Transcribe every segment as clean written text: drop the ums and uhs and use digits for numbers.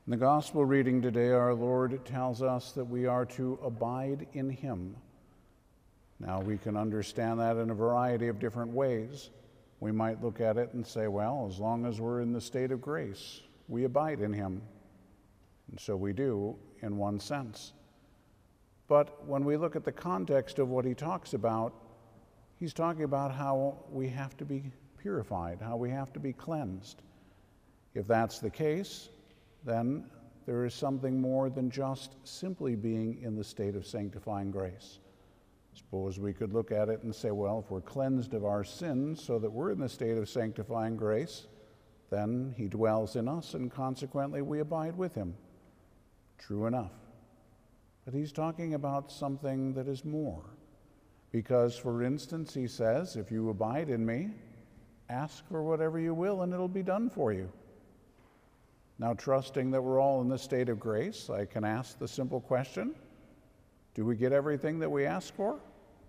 In the gospel reading today, our Lord tells us that we are to abide in him. Now, we can understand that in a variety of different ways. We might look at it and say, well, as long as we're in the state of grace, we abide in him. And so we do, in one sense. But when we look at the context of what he talks about, he's talking about how we have to be purified, how we have to be cleansed. If that's the case, then there is something more than just simply being in the state of sanctifying grace. Suppose we could look at it and say, well, if we're cleansed of our sins so that we're in the state of sanctifying grace, then he dwells in us and consequently we abide with him. True enough. But he's talking about something that is more. Because, for instance, he says, if you abide in me, ask for whatever you will and it'll be done for you. Now, trusting that we're all in this state of grace, I can ask the simple question, do we get everything that we ask for?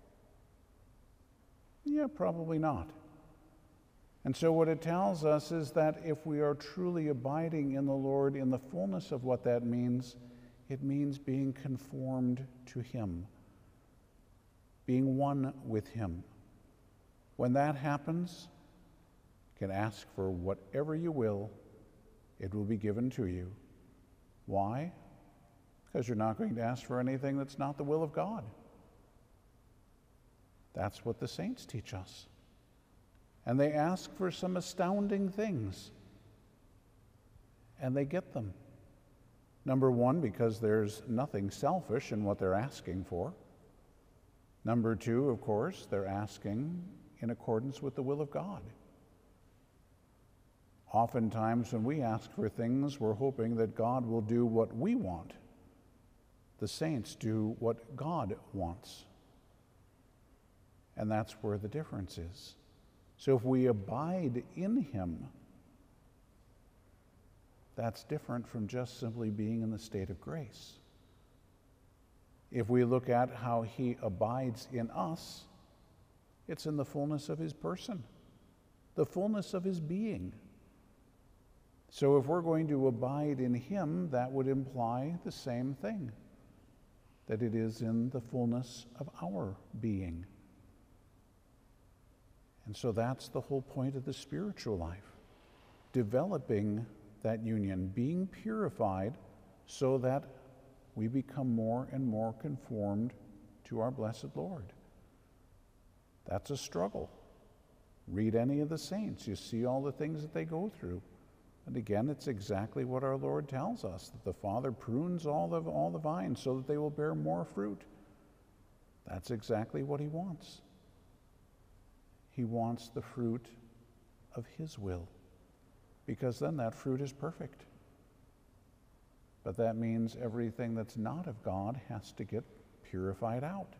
Yeah, probably not. And so what it tells us is that if we are truly abiding in the Lord in the fullness of what that means, it means being conformed to him, being one with him. When that happens, you can ask for whatever you will, it will be given to you. Why? Because you're not going to ask for anything that's not the will of God. That's what the saints teach us. And they ask for some astounding things. And they get them. Number one, because there's nothing selfish in what they're asking for. Number two, of course, they're asking in accordance with the will of God. Oftentimes when we ask for things, we're hoping that God will do what we want. The saints do what God wants. And that's where the difference is. So if we abide in him, that's different from just simply being in the state of grace. If we look at how he abides in us, it's in the fullness of his person, the fullness of his being. So if we're going to abide in him, that would imply the same thing, that it is in the fullness of our being. And so that's the whole point of the spiritual life, developing that union, being purified so that we become more and more conformed to our blessed Lord. That's a struggle. Read any of the saints. You see all the things that they go through. And again, it's exactly what our Lord tells us, that the Father prunes all the vines so that they will bear more fruit. That's exactly what he wants. He wants the fruit of his will, because then that fruit is perfect. But that means everything that's not of God has to get purified out.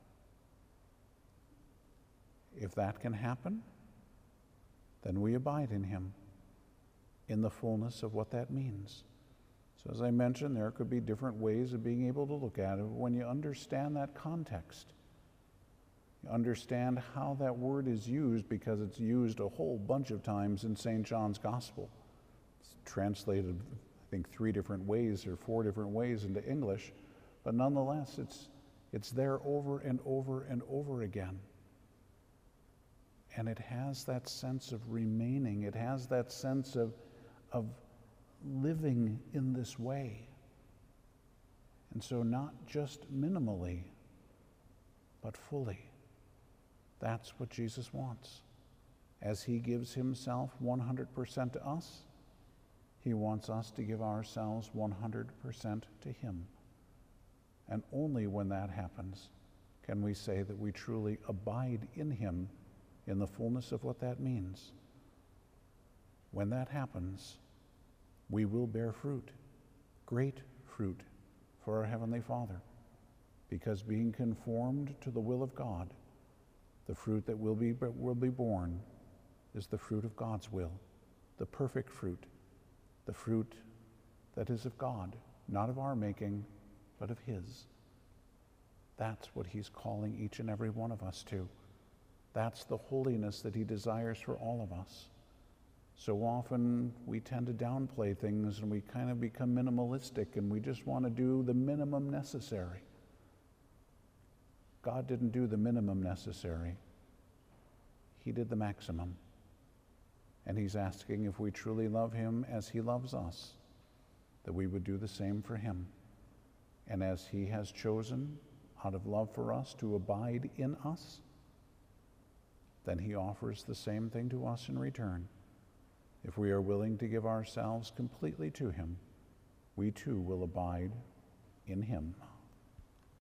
If that can happen, then we abide in him in the fullness of what that means. So as I mentioned, there could be different ways of being able to look at it. When you understand that context, you understand how that word is used, because it's used a whole bunch of times in St. John's Gospel. It's translated, I think, 3 different ways or 4 different ways into English, but nonetheless, it's there over and over and over again. And it has that sense of remaining. It has that sense of living in this way. And so not just minimally, but fully. That's what Jesus wants. As he gives himself 100% to us, he wants us to give ourselves 100% to him. And only when that happens can we say that we truly abide in him in the fullness of what that means. When that happens, we will bear fruit, great fruit, for our Heavenly Father, because being conformed to the will of God, the fruit that will be born is the fruit of God's will, the perfect fruit, the fruit that is of God, not of our making, but of his. That's what he's calling each and every one of us to. That's the holiness that he desires for all of us. So often we tend to downplay things and we kind of become minimalistic and we just want to do the minimum necessary. God didn't do the minimum necessary. He did the maximum. And he's asking if we truly love him as he loves us, that we would do the same for him. And as he has chosen, out of love for us, to abide in us, then he offers the same thing to us in return. If we are willing to give ourselves completely to him, we too will abide in him.